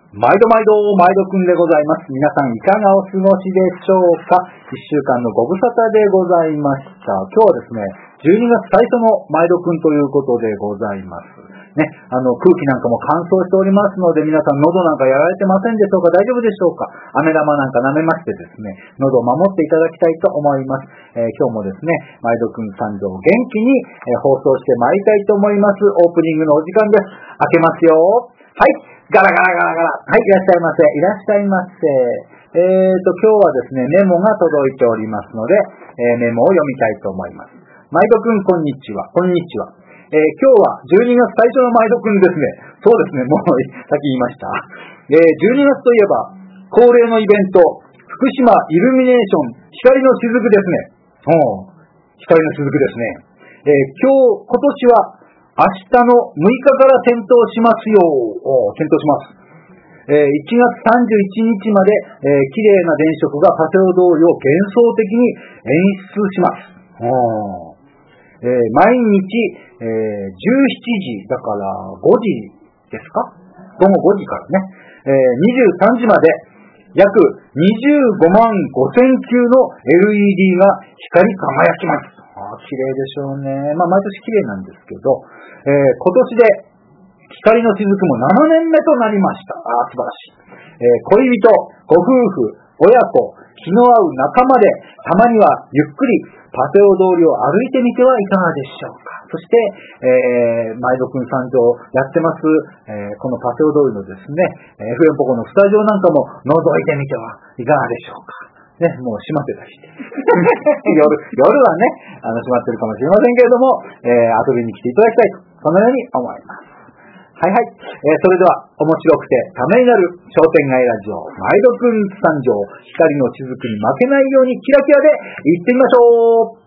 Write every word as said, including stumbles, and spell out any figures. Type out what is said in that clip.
毎度毎度、毎度くんでございます。皆さんいかがお過ごしでしょうか。一週間のご無沙汰でございました。今日はですね、じゅうにがつ最初の毎度くんということでございます。ね、あの空気なんかも乾燥しておりますので、皆さん喉なんかやられてませんでしょうか。大丈夫でしょうか。飴玉なんか舐めましてですね、喉を守っていただきたいと思います。えー、今日もですね、毎度くん参上元気に、えー、放送してまいりたいと思います。オープニングのお時間です。開けますよ。はい。ガラガラガラガラ。はい、いらっしゃいませ。いらっしゃいませ。えーと、今日はですね、メモが届いておりますので、えー、メモを読みたいと思います。毎度くん、こんにちは。こんにちは。えー、今日はじゅうにがつ最初の毎度くんですね。そうですね、もうさっき言いました。えー、じゅうにがつといえば、恒例のイベント、福島イルミネーション、光の雫ですね。お光の雫ですね。えー、今日、今年は、明日のむいかから点灯しますよ。お点灯します。えー、いちがつさんじゅういちにちまで、えー、綺麗な電飾がパセオ通りを幻想的に演出します。おえー、毎日、えー、じゅうしちじだからごじですか？ごごごじからね、えー、にじゅうさんじまで約にじゅうごまんごせんきゅうの エルイーディー が光り輝きます。ああ、綺麗でしょうね。まあ、毎年綺麗なんですけど、えー、今年で光の雫もななねんめとなりました。ああ、素晴らしい。えー、恋人、ご夫婦、親子、気の合う仲間で、たまにはゆっくりパセオ通りを歩いてみてはいかがでしょうか。そして、えー、毎度くん参上やってます、えー、このパセオ通りのですね、エフエム ポコのスタジオなんかも覗いてみてはいかがでしょうか。ね、もう閉まってたりして。夜、夜はね、あの、閉まってるかもしれませんけれども、えー、遊びに来ていただきたいと、そのように思います。はいはい。えー、それでは、面白くてためになる商店街ラジオ、毎度くん参上、光の雫に負けないようにキラキラで行ってみましょう。